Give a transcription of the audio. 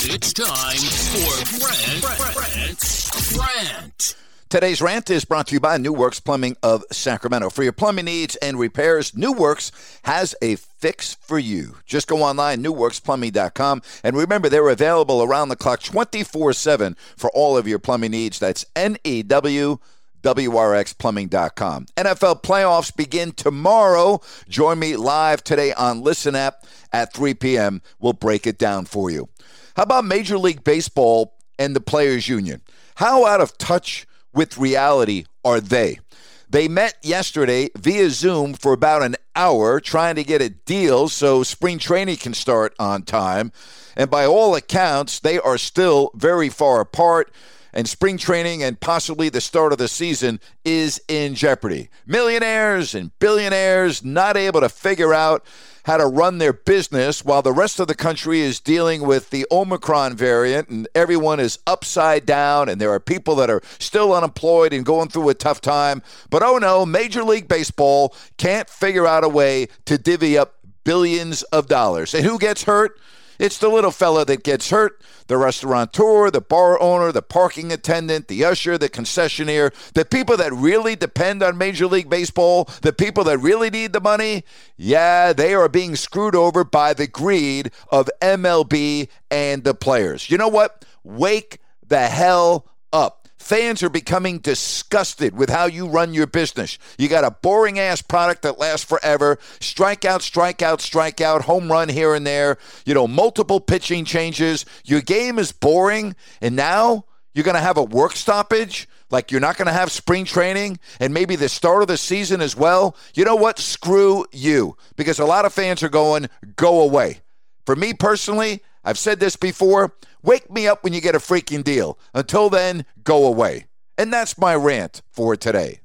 It's time for Brent's Rant. Today's rant is brought to you by New Works Plumbing of Sacramento. For your plumbing needs and repairs, New Works has a fix for you. Just go online, newworksplumbing.com. And remember, they're available around the clock 24/7 for all of your plumbing needs. That's NEWWRXplumbing.com. NFL playoffs begin tomorrow. Join me live today on Listen App at 3 p.m. We'll break it down for you. How about Major League Baseball and the Players Union? How out of touch with reality are they? They met yesterday via Zoom for about an hour trying to get a deal so spring training can start on time. And by all accounts, they are still very far apart. And spring training and possibly the start of the season is in jeopardy. Millionaires and billionaires not able to figure out how to run their business while the rest of the country is dealing with the Omicron variant and everyone is upside down and there are people that are still unemployed and going through a tough time. But oh no, Major League Baseball can't figure out a way to divvy up billions of dollars. And who gets hurt? It's the little fella that gets hurt, the restaurateur, the bar owner, the parking attendant, the usher, the concessionaire, the people that really depend on Major League Baseball, the people that really need the money. Yeah, they are being screwed over by the greed of MLB and the players. You know what? Wake the hell up. Fans are becoming disgusted with how you run your business. You got a boring-ass product that lasts forever. Strikeout, strikeout, strikeout, home run here and there. Multiple pitching changes. Your game is boring, and now you're going to have a work stoppage? Like you're not going to have spring training and maybe the start of the season as well? You know what? Screw you. Because a lot of fans are going, go away. For me personally, I've said this before, wake me up when you get a freaking deal. Until then, go away. And that's my rant for today.